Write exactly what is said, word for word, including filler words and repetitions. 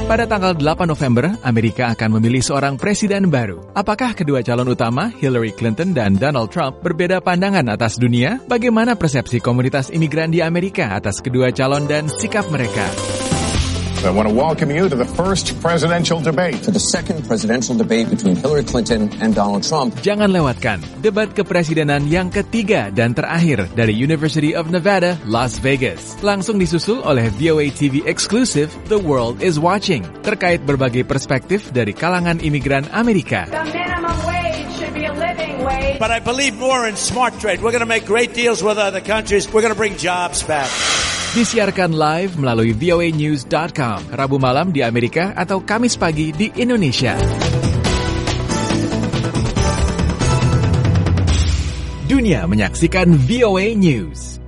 Pada tanggal delapan November, Amerika akan memilih seorang presiden baru. Apakah kedua calon utama, Hillary Clinton dan Donald Trump, berbeda pandangan atas dunia? Bagaimana persepsi komunitas imigran di Amerika atas kedua calon dan sikap mereka? I want to welcome you to the first presidential debate. To the second presidential debate between Hillary Clinton and Donald Trump. Jangan lewatkan debat kepresidenan yang ketiga dan terakhir dari University of Nevada, Las Vegas. Langsung disusul oleh V O A T V exclusive The World is Watching, terkait berbagai perspektif dari kalangan imigran Amerika. The minimum wage should be a living wage. But I believe more in smart trade. We're going to make great deals with other countries. We're going to bring jobs back. Disiarkan live melalui V O A news dot com, Rabu malam di Amerika atau Kamis pagi di Indonesia. Dunia menyaksikan V O A News.